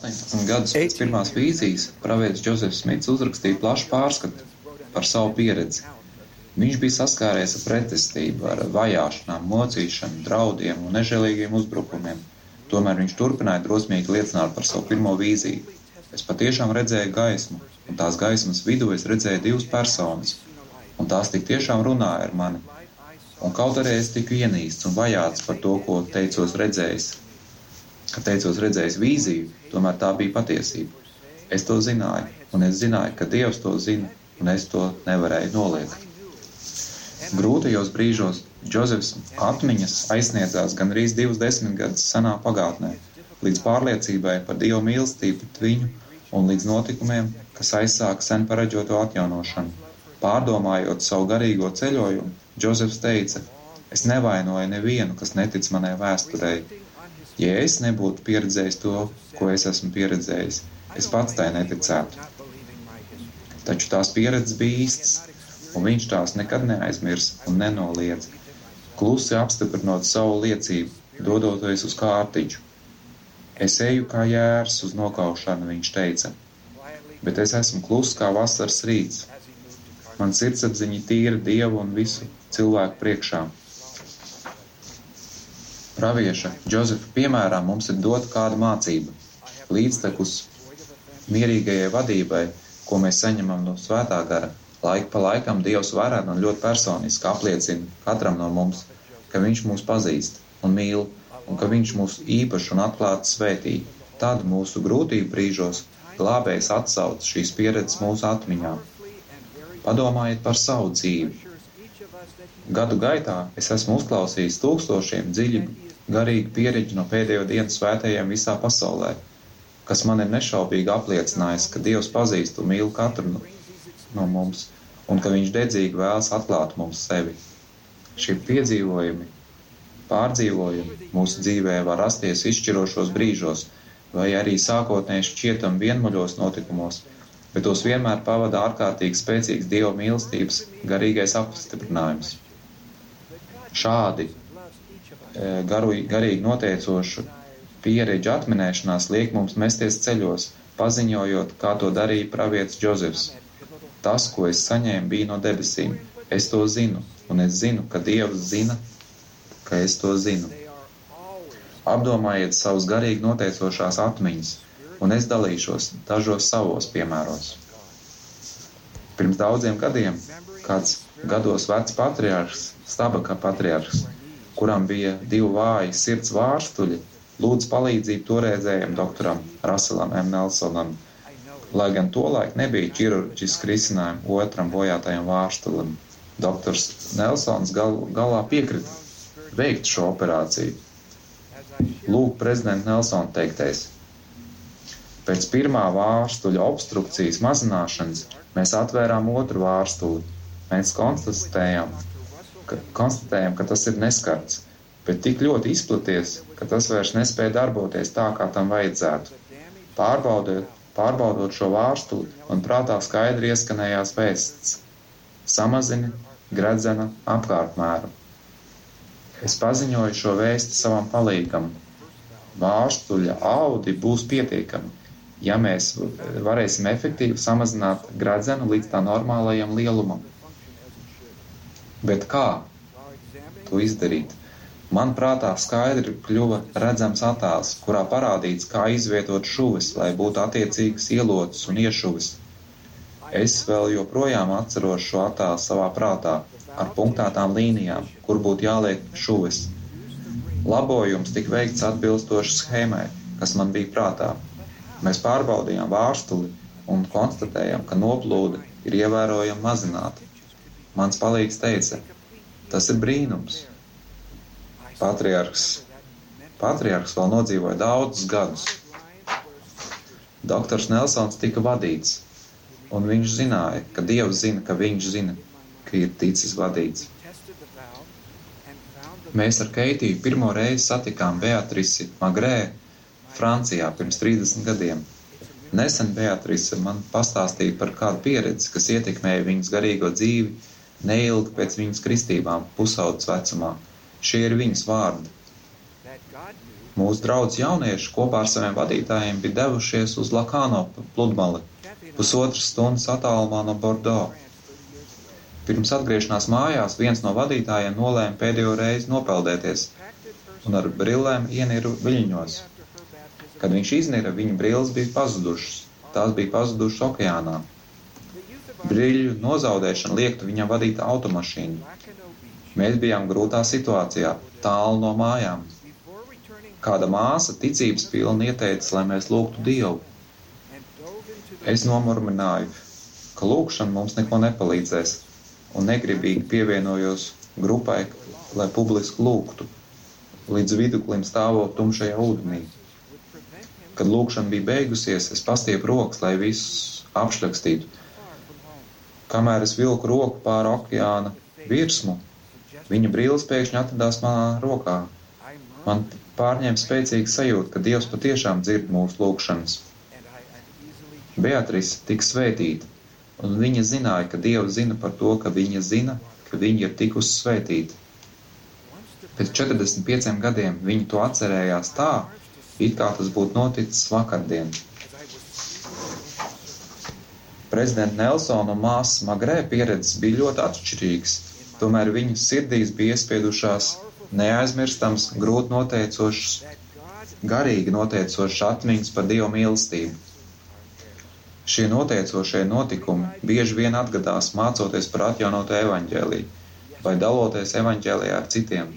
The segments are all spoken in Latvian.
18 gadus pēc pirmās vīzijas pravietis Džozefs Smits uzrakstīja plašu pārskatu par savu pieredzi. Viņš bija saskāries ar pretestību, ar vajāšanām, mocīšanu, draudiem un nežēlīgiem uzbrukumiem. Tomēr viņš turpināja drosmīgi liecināt par savu pirmo vīziju. Es patiešām redzēju gaismu, un tās gaismas vidū es redzēju divas personas, un tās tik tiešām runāja ar mani. Un kaut arī es tiku ienīsts un vajāts par to, ko teicos redzējis. Kad teicos redzējis vīziju, tomēr tā bija patiesība. Es to zināju, un es zināju, ka Dievs to zina, un es to nevarēju noliegt. Grūtajos brīžos Džozefs atmiņas aizsniedzās gandrīz 20 gadus senā pagātnē, līdz pārliecībai par Dieva mīlestību pret viņu un līdz notikumiem, kas aizsāka sen pareģoto atjaunošanu. Pārdomājot savu garīgo ceļojumu, Džozefs teica: es nevainoju nevienu, kas netic manai vēsturei. Ja es nebūtu pieredzējis to, ko es esmu pieredzējis, es pats tai neticētu. Taču tās pieredzes bija īstas, un viņš tās nekad neaizmirs un nenoliedz, klusi apstiprinot savu liecību, dodoties uz kārtiņu. Es eju kā jērs uz nokaušanu, viņš teica, bet es esmu kluss kā vasaras rīts. Man sirdsapziņa tīra Dievu un visu cilvēku priekšā. Pravieša Džozefa piemērā mums ir dota kāda mācība, līdztekus mierīgajai vadībai, ko mēs saņemam no svētā gara. Laika pa laikam Dievs varētu un ļoti personiski apliecina katram no mums, ka viņš mūs pazīst un mīl, un ka viņš mūs īpaši un atklāti svētī. Tad mūsu grūtību brīžos glābējs atsauc šīs pieredzes mūsu atmiņā. Padomājiet par savu dzīvi. Gadu gaitā es esmu uzklausījis tūkstošiem dziļi garīgi pieredzi no pēdējo dienu svētējiem visā pasaulē, kas man ir nešaubīgi apliecinājis, ka Dievs pazīst un mīl katru no mums, un ka viņš dedzīgi vēlas atklāt mums sevi. Šie piedzīvojumi, pārdzīvojumi mūsu dzīvē var rasties izšķirošos brīžos, vai arī sākotnēji šķietam vienmuļos notikumos, bet tos vienmēr pavada ārkārtīgi spēcīgs Dieva mīlestības garīgais apstiprinājums. Šādi garīgi noteicošu pieredžu atminēšanās liek mums mesties ceļos, paziņojot, kā to darīja pravietis Džozefs. Tas, ko es saņēmu, bija no debesīm. Es to zinu, un es zinu, ka Dievs zina, ka es to zinu. Apdomājiet savus garīgi noteicošās atmiņas, un es dalīšos dažos savos piemēros. Pirms daudziem gadiem kāds gados vecs patriarhs, Stabaka patriarhs, kuram bija 2 vāji sirds vārstuļi, lūdz palīdzību toreizējam doktoram Russellam M. Nelsonam, lai gan tolaik nebija ķirurģiski risinājumi otram bojātajam vārstulim. Doktors Nelsons galā piekrita veikt šo operāciju. Lūk, prezidenta Nelsona teiktais. Pēc pirmā vārstuļa obstrukcijas mazināšanas mēs atvērām otru vārstuli. Mēs konstatējām, ka tas ir neskarts, bet tik ļoti izplaties, ka tas vairs nespēja darboties tā, kā tam vajadzētu. Pārbaudot šo vārstuli, man prātā skaidri ieskanējās vēsts. Samazini gredzena apkārtmēru. Es paziņoju šo vēsti savam palīgam. Vārstuļa audi būs pietiekami, ja mēs varēsim efektīvi samazināt gredzenu līdz tā normālajam lielumam. Bet kā to izdarīt? Man prātā skaidri kļuva redzams attēls, kurā parādīts, kā izvietot šuves, lai būtu attiecīgas ielotes un iešuves. Es vēl joprojām atceros šo attēlu savā prātā, ar punktētām līnijām, kur būtu jāliek šuves. Labojums tika veikts atbilstoši schēmai, kas man bija prātā. Mēs pārbaudījām vārstuli un konstatējām, ka noplūde ir ievērojami mazināta. Mans palīgs teica, tas ir brīnums. Patriarhs vēl nodzīvoja daudzus gadus. Doktors Nelsons tika vadīts, un viņš zināja, ka Dievs zina, ka viņš zina, ka ir ticis vadīts. Mēs ar Keitiju pirmo reizi satikām Beatrisi Magrē Francijā pirms 30 gadiem. Nesen Beatrise man pastāstīja par kādu pieredzi, kas ietekmēja viņas garīgo dzīvi neilgi pēc viņas kristībām pusaudzes vecumā. Šie ir viņas vārdi. Mūsu draudz jaunieši kopā ar saviem vadītājiem bija devušies uz Lakāno pludmali, 1,5 stundas attālumā no Bordo. Pirms atgriešanās mājās viens no vadītājiem nolēma pēdējo reizi nopeldēties un ar brillēm ieniru viļņos. Kad viņš iznira, viņa brilles bija pazudušas. Tās bija pazudušas okeānā. Briļu nozaudēšana liektu viņam vadīt automašīnu. Mēs bijām grūtā situācijā, tālu no mājām. Kāda māsa ticības pilna ieteica, lai mēs lūgtu Dievu. Es nomurmināju, ka lūgšana mums neko nepalīdzēs, un negribīgi pievienojos grupai, lai publiski lūgtu, līdz viduklim stāvot tumšajā ūdenī. Kad lūgšana bija beigusies, es pastiepu rokas, lai visus apšļakstītu. Kamēr es vilku roku pāri okeāna virsmu, viņa brilles pēkšņi atradās manā rokā. Man pārņēma spēcīga sajūta, ka Dievs patiešām dzird mūsu lūgšanas. Beatrice tika svētīta, un viņa zināja, ka Dievs zina par to, ka viņa zina, ka viņa ir tikusi svētīta. Pēc 45 gadiem viņa to atcerējās tā, it kā tas būtu noticis vakardien. Prezidenta Nelsona un māsas Magrē pieredzes bija ļoti atšķirīgas, tomēr viņas sirdīs bija iespiedušās neaizmirstams, grūti noteicošas, garīgi noteicošas atmiņas par Dieva mīlestību. Šie noteicošie notikumi bieži vien atgadās mācoties par atjaunoto evaņģēliju vai daloties evaņģēlijā ar citiem.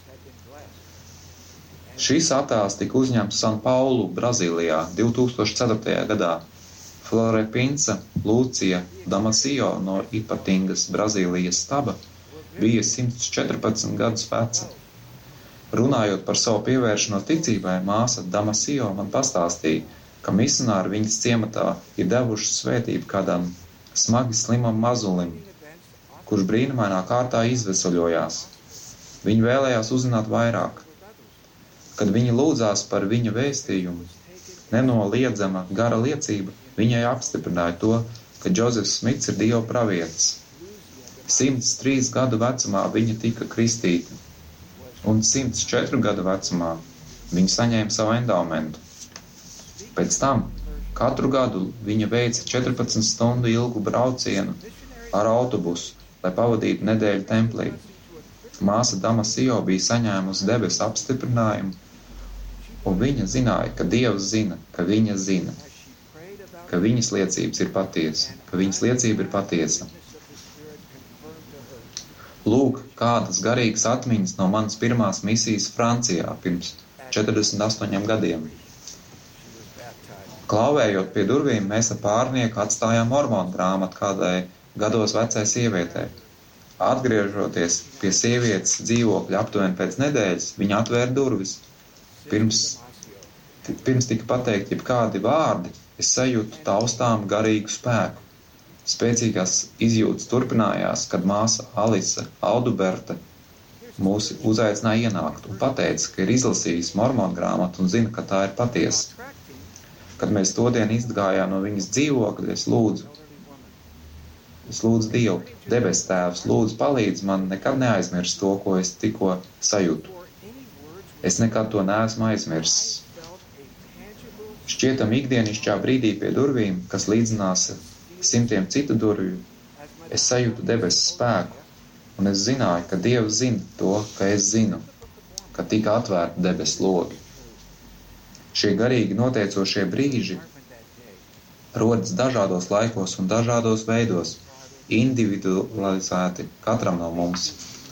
Šīs attēls tika uzņemts San Paulu, Brazīlijā 2004. gadā. Flore Pinca Lūcija Damasio no Ipatingas, Brazīlijas staba bija 114 gadus veca. Runājot par savu pievēršanos ticībai, māsa Damasio man pastāstīja, ka misionāri viņas ciematā ir devuši svētību kādam smagi slimam mazulim, kurš brīnumainā kārtā izvesaļojās. Viņi vēlējās uzzināt vairāk. Kad viņi lūdzās par viņa vēstījumu, nenoliedzama gara liecība viņai apstiprināja to, ka Džozefs Smits ir Dieva pravietis. 103 gadu vecumā viņa tika kristīta, un 104 gadu vecumā viņa saņēma savu endaumentu. Pēc tam katru gadu viņa veica 14 stundu ilgu braucienu ar autobusu, lai pavadītu nedēļu templī. Māsa Damasio bija saņēmusi debesu apstiprinājumu, un viņa zināja, ka Dievs zina, ka viņa zina, ka viņas liecības ir patiesa, ka viņas liecība ir patiesa. Lūk, kādas garīgas atmiņas no manas pirmās misijas Francijā pirms 48 gadiem. Klauvējot pie durvīm, mēs ar pārnieku atstājām mormonu grāmatu kādai gados vecai sievietei. Atgriežoties pie sievietes dzīvokļa aptuveni pēc nedēļas, viņa atvēra durvis. Pirms tika pateikt jebkādi vārdi, es sajūtu taustām garīgu spēku. Spēcīgās izjūtas turpinājās, kad māsa Alise Auduberte mūs uzaicināja ienākt un pateica, ka ir izlasījis mormonu grāmatu un zina, ka tā ir patiesa. Kad mēs todien izgājām no viņas dzīvokļa, es lūdzu Dievu, debes Tēvs, lūdzu palīdz man nekad neaizmirst to, ko es tikko sajūtu. Es nekad to neesmu aizmirsis. Šķietam ikdienišķā brīdī pie durvīm, kas līdzinās simtiem citu durvju, es sajūtu debesu spēku, un es zināju, ka Dievs zina to, ka es zinu, ka tika atvērti debesu logi. Šie garīgi noteicošie brīži rodas dažādos laikos un dažādos veidos, individualizēti katram no mums.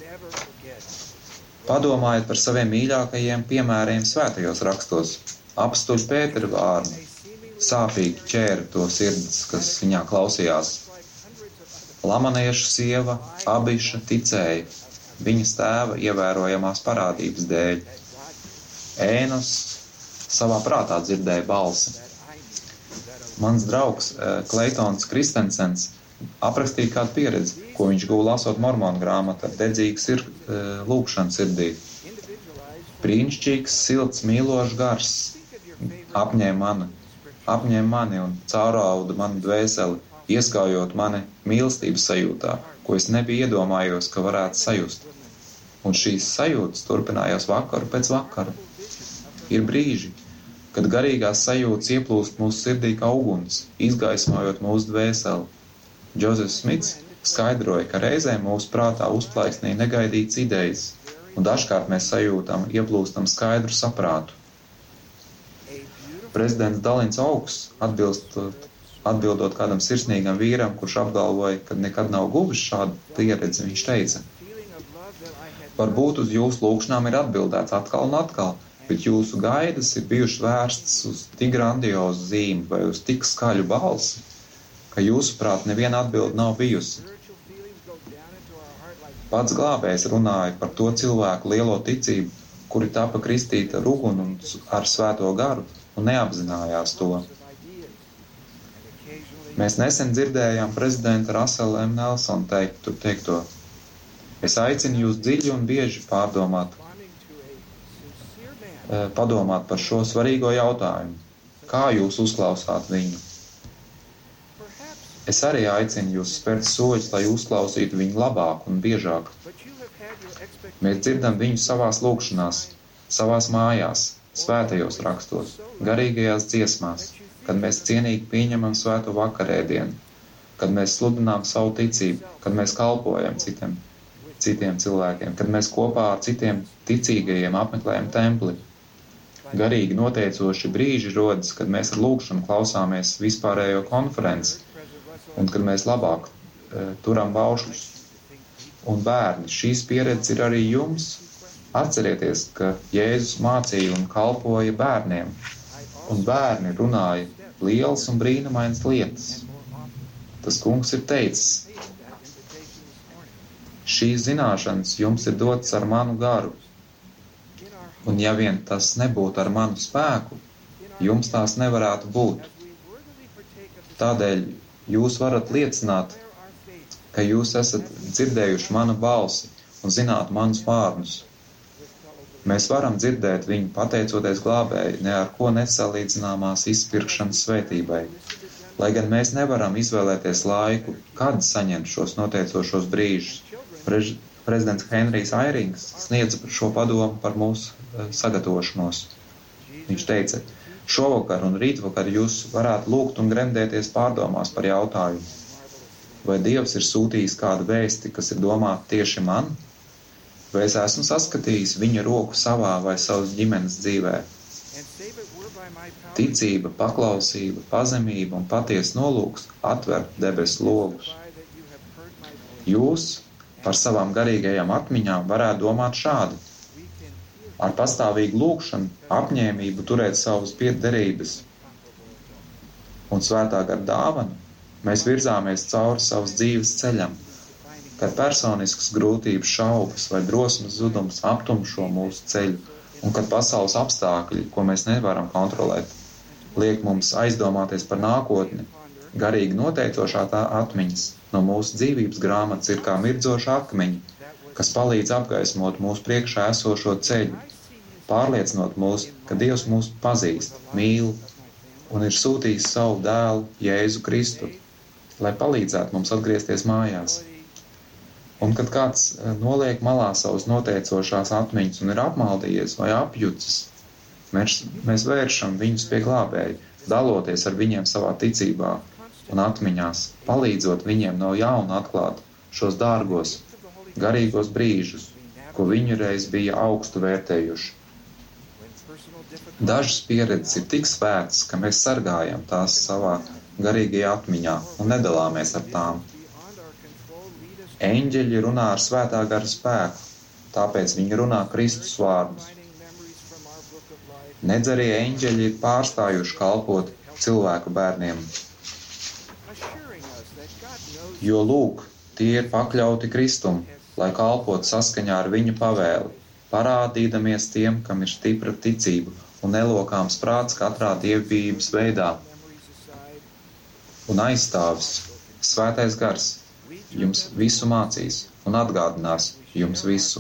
Padomājiet par saviem mīļākajiem piemēriem svētajos rakstos. Apstuļu Pētera vārni sāpīgi ķēra to sirds, kas viņā klausījās. Lamaniešu sieva Abiša ticēja viņas tēva ievērojamās parādības dēļ. Ēnos savā prātā dzirdēja balsi. Mans draugs Kleitons Kristensens aprakstīja kādu pieredzi, ko viņš guva lasot mormonu grāmatu ar dedzīgu lūgšanu sirdī. Brīnišķīgs, silts, mīlošs gars apņēma mani un caurauda manu dvēseli, ieskājot mani mīlestības sajūtā, ko es nebiju iedomājos, ka varētu sajust. Un šīs sajūtas turpinājās vakaru pēc vakaru. Ir brīži, kad garīgās sajūtas ieplūst mūsu sirdī kā uguns, izgaismojot mūsu dvēseli. Džozefs Smits skaidroja, ka reizēm mūsu prātā uzplaiksnīja negaidītas idejas, un dažkārt mēs ieplūstam skaidru saprātu. Prezidents Dalins Augsts, atbildot kādam sirsnīgam vīram, kurš apgalvoja, ka nekad nav guvis šādu pieredzi, viņš teica: varbūt uz jūsu lūgšanām ir atbildēts atkal un atkal, bet jūsu gaidas ir bijušas vērstas uz tik grandiozu zīmi vai uz tik skaļu balsi, ka jūsuprāt neviena atbilde nav bijusi. Pats glābējs runāja par to cilvēku lielo ticību, kuri tapa kristīti ar uguni un ar svēto garu un neapzinājās to. Mēs nesen dzirdējām prezidenta Russella M. Nelsona teikto: es aicinu jūs dziļi un bieži padomāt par šo svarīgo jautājumu. Kā jūs uzklausāt viņu? Es arī aicinu jūs spērt soļus, lai uzklausītu viņu labāk un biežāk. Mēs dzirdam viņu savās lūgšanās, savās mājās, svētajos rakstos, garīgajās dziesmās, kad mēs cienīgi pieņemam svēto vakarēdienu, kad mēs sludinām savu ticību, kad mēs kalpojam citiem cilvēkiem, kad mēs kopā ar citiem ticīgajiem apmeklējam templi. Garīgi noteicoši brīži rodas, kad mēs ar lūgšanu klausāmies vispārējo konferenci un kad mēs labāk turam baušļus. Un bērni, šīs pieredzes ir arī jums. Atcerieties, ka Jēzus mācīja un kalpoja bērniem, un bērni runāja lielas un brīnumainas lietas. Tas kungs ir teicis: šīs zināšanas jums ir dotas ar manu garu, un ja vien tas nebūtu ar manu spēku, jums tās nevarētu būt. Tādēļ jūs varat liecināt, ka jūs esat dzirdējuši manu balsi un zināt manus vārdus. Mēs varam dzirdēt viņu pateicoties glābēji ne ar ko nesalīdzināmās izpirkšanas svētībai. Lai gan mēs nevaram izvēlēties laiku, kad saņemt šos noteicošos brīžus, prezidents Henrijs Airings sniedza šo padomu par mūsu sagatavošanos. Viņš teica: šovakar un rītvakar jūs varētu lūgt un gremdēties pārdomās par jautājumu: vai Dievs ir sūtījis kādu vēsti, kas ir domāta tieši man? Vai es esmu saskatījis viņa roku savā vai savas ģimenes dzīvē? Ticība, paklausība, pazemība un patiesa nolūks atver debesu logus. Jūs par savām garīgajām atmiņām varētu domāt šādi: ar pastāvīgu lūgšanu, apņēmību turēt savas derības un svētā gara dāvanu, mēs virzāmies cauri savas dzīves ceļam, kad personiskas grūtības, šaubas vai drosmes zudums aptumšo mūsu ceļu, un kad pasaules apstākļi, ko mēs nevaram kontrolēt, liek mums aizdomāties par nākotni. Garīgi noteicošā tā atmiņas no mūsu dzīvības grāmatas ir kā mirdzoša akmeņi, kas palīdz apgaismot mūsu priekšā esošo ceļu, pārliecinot mūs, ka Dievs mūs pazīst, mīl un ir sūtījis savu dēlu Jēzu Kristu, lai palīdzētu mums atgriezties mājās. Un kad kāds noliek malā savas noteicošās atmiņas un ir apmaldījies vai apjucis, mēs vēršam viņus pie glābēja, daloties ar viņiem savā ticībā un atmiņās, palīdzot viņiem no jauna atklāt šos dārgos, garīgos brīžus, ko viņu reiz bija augstu vērtējuši. Dažas pieredzes ir tik svētas, ka mēs sargājam tās savā garīgajā atmiņā un nedalāmies ar tām. Eņģeļi runā ar svētā gara spēku, tāpēc viņi runā Kristus vārdus. Nedz arī eņģeļi ir pārstājuši kalpot cilvēku bērniem. Jo lūk, tie ir pakļauti Kristum, lai kalpotu saskaņā ar viņa pavēli, parādīdamies tiem, kam ir stipra ticība un nelokāms prāts katrā dievbijības veidā. Un aizstāvis svētais gars jums visu mācīs un atgādinās jums visu.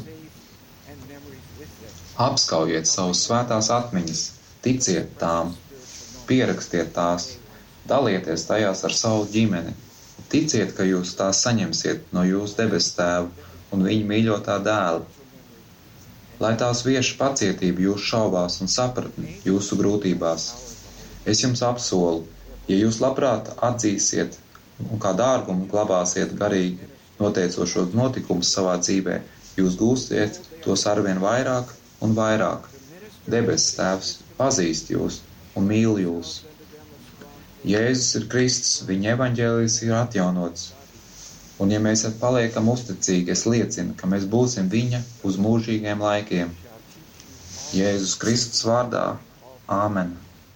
Apskaujiet savus svētās atmiņas, ticiet tām, pierakstiet tās, dalieties tajās ar savu ģimeni, ticiet, ka jūs tās saņemsiet no jūsu debesu tēva un viņa mīļotā dēla. lai tās vieš pacietību jūsu šaubās un sapratni jūsu grūtībās. Es jums apsolu, ja jūs labprāt atzīsiet un kā dārgumu glabāsiet garīgi noteicošos notikumus savā dzīvē, jūs gūsiet tos arvien vairāk un vairāk. Debesu Tēvs pazīst jūs un mīl jūs. Jēzus ir Kristus, viņa evaņģēlijs ir atjaunots. Un ja mēs paliekam uzticīgi, es liecinu, ka mēs būsim viņa uz mūžīgiem laikiem. Jēzus Kristus vārdā. Āmen.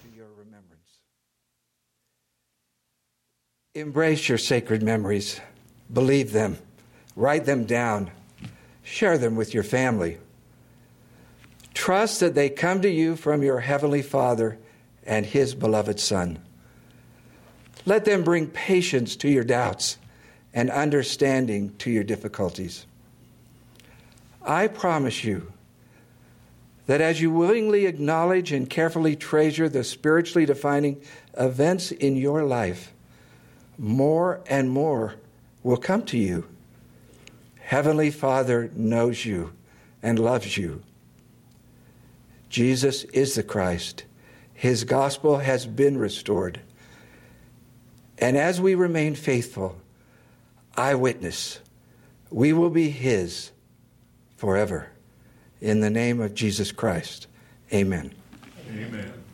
Embrace your sacred memories. Believe them. Write them down. Share them with your family. Trust that they come to you from your Heavenly Father and His beloved Son. Let them bring patience to your doubts and understanding to your difficulties. I promise you that as you willingly acknowledge and carefully treasure the spiritually defining events in your life, more and more will come to you. Heavenly Father knows you and loves you. Jesus is the Christ. His gospel has been restored. And as we remain faithful, eyewitness, we will be His forever. In the name of Jesus Christ, amen. Amen.